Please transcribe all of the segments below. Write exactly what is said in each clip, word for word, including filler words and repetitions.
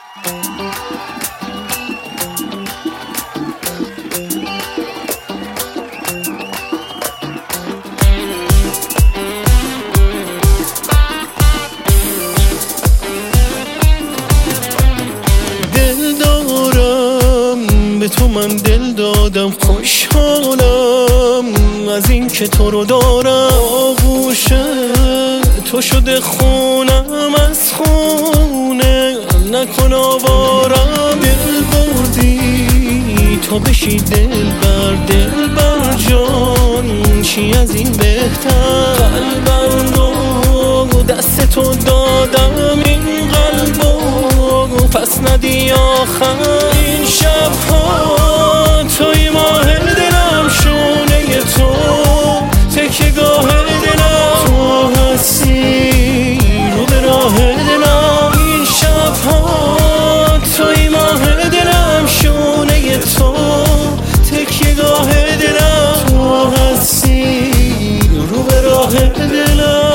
به تو من دل دادم، خوشحالم از این که تو رو دارم. آغوش تو شده خونم از خونه، نکن آوارم. دل بردی تا بشی دل بر دل بر جان، چی از این بهتر؟ قلبم رو دست تو دادم، این قلبم پس ندی آخر. این شبها توی ماه دلم، شونه تو تکیه گاه دلم، تو هستی رو به راه دلم. این شبها توی ماه دلم، شونه تو تکیه گاه دلم، تو هستی رو به راه دلم.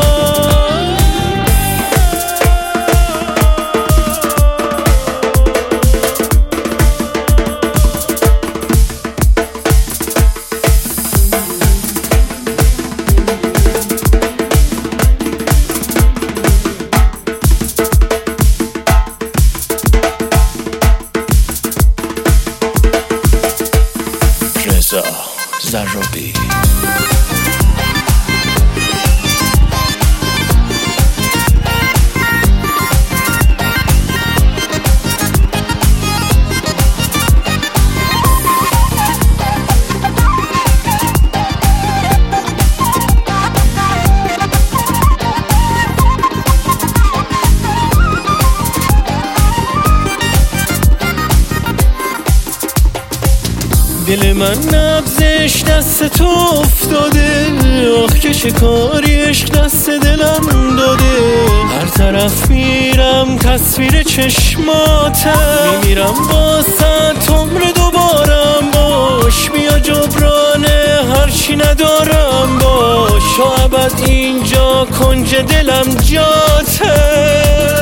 زرابی دل من نبضش دست تو افتاده، آخ که شکاری عشق دست دلم داده. هر طرف میرم تصویر چشماته، میمیرم با صد عمر دوبارم باش. بیا جبران هرچی ندارم باش، تا ابد اینجا کنج دلم جاته.